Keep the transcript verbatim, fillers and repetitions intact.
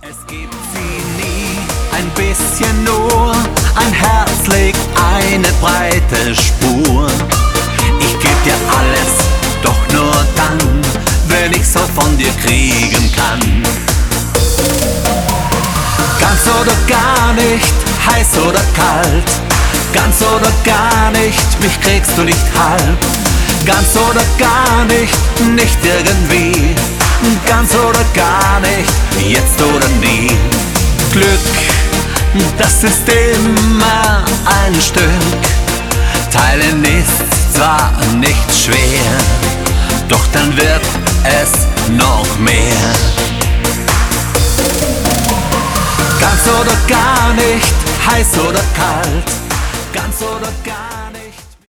Es gibt sie nie, ein bisschen nur, ein Herz legt eine breite Spur. Ich geb dir alles, doch nur dann, wenn ich so von dir kriegen kann. Ganz oder gar nicht, heiß oder kalt, ganz oder gar nicht, mich kriegst du nicht halb. Ganz oder gar nicht, nicht irgendwie, ganz oder gar nicht, jetzt oder nie. Glück, das ist immer ein Stück, teilen ist zwar nicht schwer, doch dann wird es noch mehr. Ganz oder gar nicht, heiß oder kalt, ganz oder gar nicht.